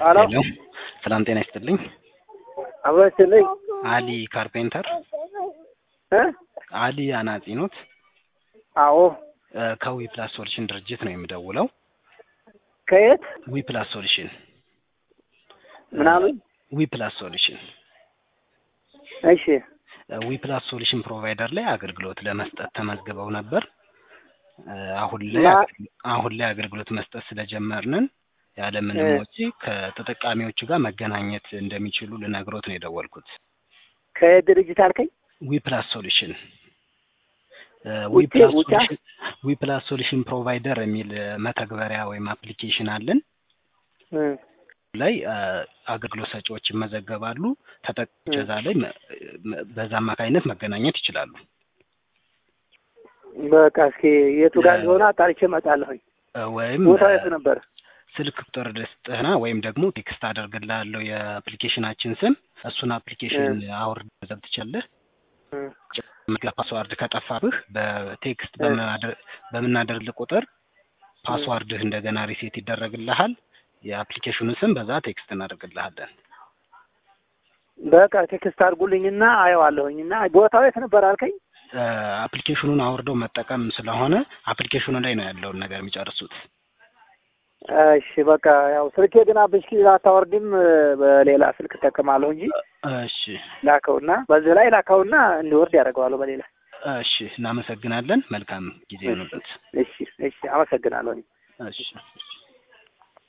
አሎ ሄሎ ሰላም ጤና ይስጥልኝ። አብራችሁልኝ አሊ ካርፔንተር አሊ አናጺ ኖት? አዎ ከዊ ፕላስ ሶሉሽን ድርጅት ነው የምደውለው። ከየት? ዊ ፕላስ ሶሉሽን ምናምን ዊ ፕላስ ሶሉሽን። እሺ ዊ ፕላስ ሶሉሽን ፕሮቫይደር ላይ አገልግሎት ለመስጠት ተመዝግበው ነበር። አሁን ላይ አገልግሎት መስጠት ስለጀመርን ያለምንም ወጪ ከተጠቃሚዎቹ ጋር መገናኘት እንደሚችሉ ልነግሮት ነው የደወልኩት። ከድርጅት አልከኝ? ዊ ፕላስ ሶሉሽን ዊ ፕላስ ሶሉሽን ፕሮቫይደር የሚል መተግበሪያ ወይም አፕሊኬሽን አለን። ላይ አገልግሎት ሰጪዎች ይመዘገባሉ። ተጠቃሚዎች እዛ ላይ በዛ አማካኝነት መገናኘት ይችላሉ። በቃ እስኪ የቱ ጋር እንደሆነ አጣርቼ እመጣለሁኝ። ወይም ቦታው የት ነበር? ስልክ ቁጥር ልስጥህና ወይም ደግሞ ቴክስት አደርግልሃለሁ የአፕሊኬሽናችን ስም። እሱን አፕሊኬሽን አውርደህ ትችላለህ። ፓስዋርድ ከጠፋብህ በቴክስት በምናደርግልህ ቁጥር ፓስዋርድህ እንደገና ሪሴት ይደረግልሃል። የአፕሊኬሽኑን ስም በዛ ቴክስት እናደርግልሃለን። በቃ ቴክስት አድርጉልኝና አየዋለሁኝና ቦታው የት ነበር አልከኝ? አፕሊኬሽኑን አውርደው መጠቀም ስለሆነ አፕሊኬሽኑ ላይ ነው ያለውን ነገር የሚጨርሱት። እሺ በቃ ያው ስልኬ ግን አፕሊኬሽን አታወርድም፣ በሌላ ስልክ እጠቀማለሁ እንጂ። እሺ ላከውና በዚህ ላይ ላከውና እንዲወርድ ያደርገዋለሁ በሌላ። እሺ እናመሰግናለን። መልካም ጊዜ ነው። እሺ አመሰግናለሁ። እሺ